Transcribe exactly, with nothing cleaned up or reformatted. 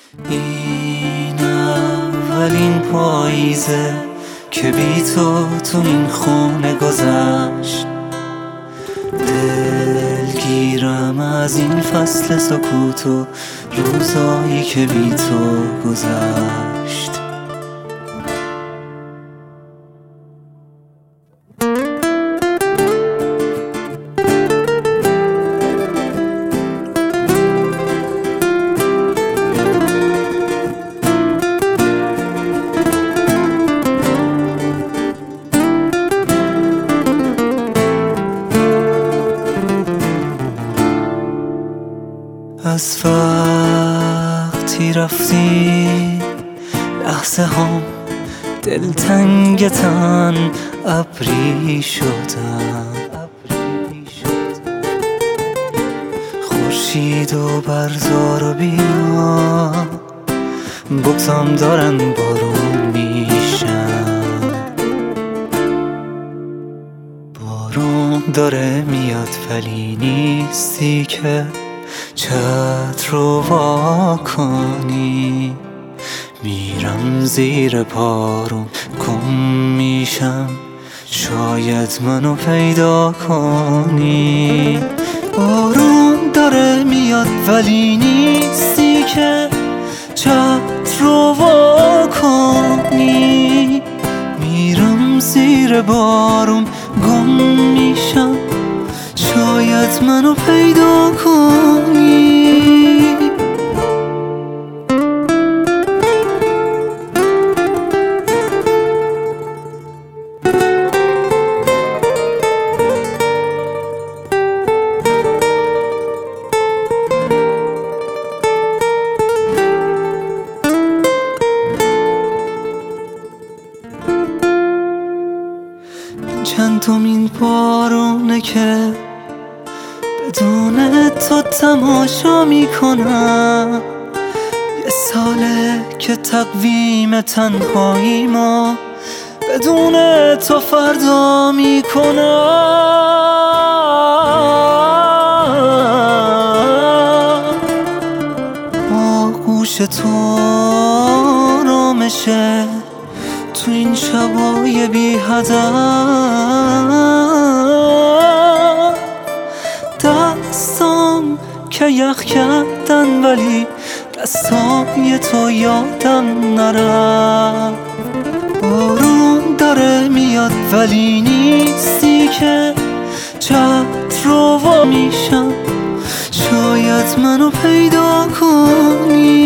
این اولین پاییزه که بی تو تو این خونه گذشت. دلگیرم از این فصل سکوت و روزایی که بی تو گذشت. از وقتی رفتی لحظه هم دلتنگتن ابری شدن. خورشید و برزار و بیا بگذام دارن بارون میشن. بارون داره میاد ولی نیستی که چتر رو وا کنی. میرم زیر بارون گم میشم، شاید منو پیدا کنی. بارون داره میاد ولی نیستی که چتر رو وا کنی. میرم زیر بارون گم میشم، شاید منو پیدا کنی. چندمین بارونه که بدون تو تماشا میکنم. یه ساله که تقویم تنهایی ما بدون تو فردا میکنم. آغوش تو آرامشه تو این شبای بی هدف. دستام که یخ کردن ولی دستای تو یادم نرفت. بارون داره میاد ولی نیستی که چتر رو وا میشم، شاید منو پیدا کنی.